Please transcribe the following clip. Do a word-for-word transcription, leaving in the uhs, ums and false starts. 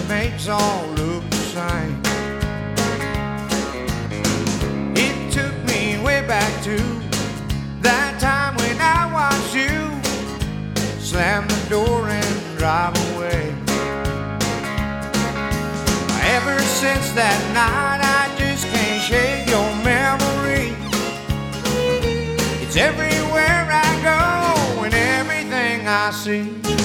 makes all look the same. It took me way back to that time when I watched you slam the door and drive away. Ever since that night, I just can't shake your memory. It's everywhere I go and everything I see.